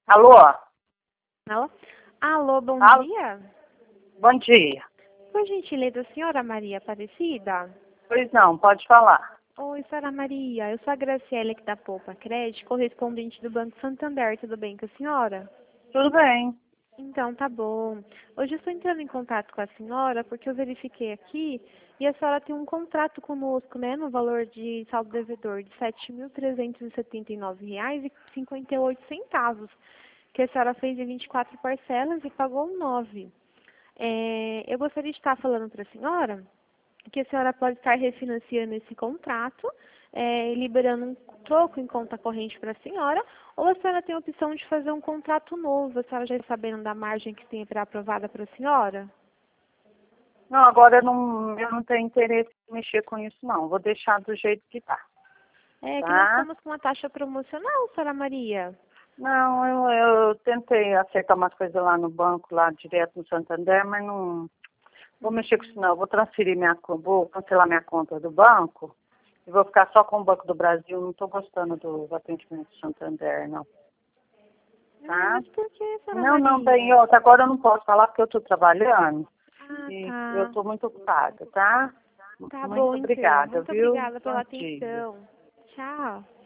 Alô? Alô? Alô, bom Alô? dia. Bom dia. Por gentileza, senhora Maria Aparecida? Pois não, pode falar. Oi, senhora Maria. Eu sou a Graciela aqui da Poupa Crédito, correspondente do Banco Santander. Tudo bem com a senhora? Tudo bem. Então, tá bom. Hoje eu estou entrando em contato com a senhora porque eu verifiquei aqui e a senhora tem um contrato conosco, né, no valor de saldo devedor de R$ 7.379,58, que a senhora fez em 24 parcelas e pagou 9. Eu gostaria de estar falando para a senhora que a senhora pode estar refinanciando esse contrato, liberando um troco em conta corrente para a senhora, ou a senhora tem a opção de fazer um contrato novo. A senhora já está sabendo da margem que tem para aprovada para a senhora? Não, agora eu não tenho interesse em mexer com isso, não. Vou deixar do jeito que tá. Que nós Tá? estamos com uma taxa promocional, senhora Maria. Não, eu tentei acertar umas coisas lá no banco, lá direto no Santander, mas não vou mexer com isso, não. Eu vou transferir vou cancelar minha conta do banco e vou ficar só com o Banco do Brasil. Não estou gostando do atendimento do Santander, não. Tá? Mas por que, senhora Não, bem, Maria? agora eu não posso falar porque eu estou trabalhando. Ah, E eu tá. estou muito ocupada, tá? Tá bom, Muito então. obrigada, Muito viu? obrigada pela Bom dia. atenção. Tchau.